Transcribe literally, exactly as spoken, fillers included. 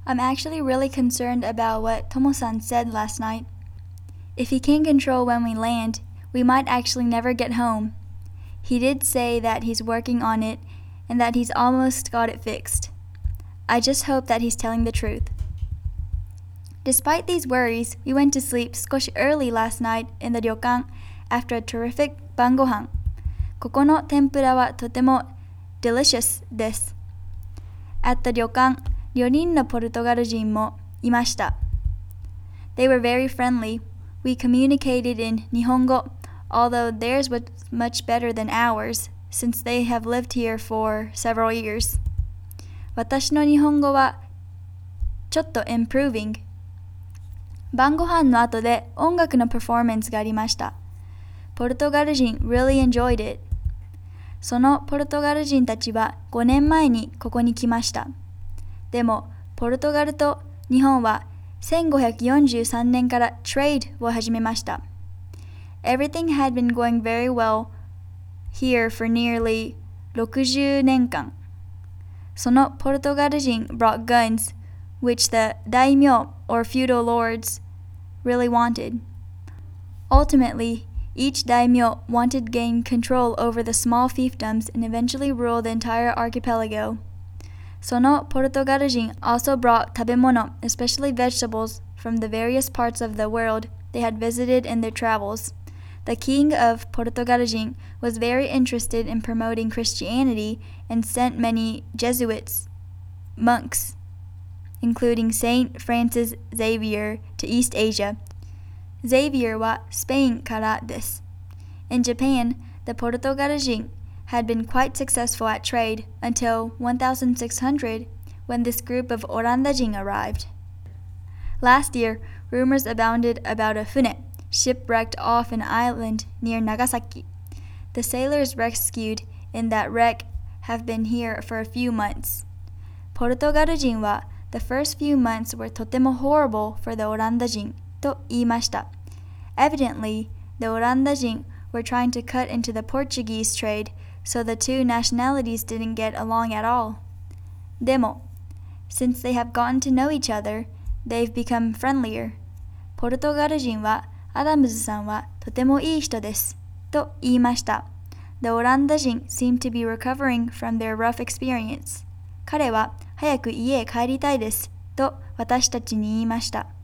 I'm actually really concerned about what Tomo-san said last night. If he can't control when we land, we might actually never get home. He did say that he's working on it and that he's almost got it fixed. I just hope that he's telling the truth. Despite these worries, we went to sleep skoshi early last night in the ryokan after a terrific bangohan. ここの天ぷらはとても delicious です。At the ryokan, よにんのポルトガル人もいました。They were very friendly. We communicated in Nihongo, although theirs was much better than ours, since they have lived here for several years. 私の日本語はちょっと improving. 晩ご飯の後で音楽のパフォーマンスがありました。ポルトガル人 really enjoyed it. そのポルトガル人たちはごねんまえにここに来ました。でも、ポルトガルと日本はせんごひゃくよんじゅうさんねんからトレードを始めました。Everything had been going very well here for nearly ろくじゅうねんかん。そのポルトガル人 brought guns, which the daimyo or feudal lords really wanted. Ultimately, each daimyo wanted to gain control over the small fiefdoms and eventually rule the entire archipelago. そのポルトガル人 also brought 食べ物, especially vegetables, from the various parts of the world they had visited in their travels. The king of Portugalajin was very interested in promoting Christianity and sent many Jesuits, monks, including Saint Francis Xavier, to East Asia. Xavier はスペインからです。In Japan, the Portugalajin had been quite successful at trade until sixteen hundred, when this group of Orandajin arrived. Last year, rumors abounded about a fune, shipwrecked off an island near Nagasaki. The sailors rescued in that wreck have been here for a few months. ポルトガル人は the first few months were とても horrible for the オランダ人と言いました。Evidently, the オランダ人 were trying to cut into the Portuguese trade, so the two nationalities didn't get along at all. でも since they have gotten to know each other, they've become friendlier. ポルトガル人はアダムズさんはとてもいい人ですと言いました。The オランダ人 seemed to be recovering from their rough experience. 彼は早く家へ帰りたいですと私たちに言いました。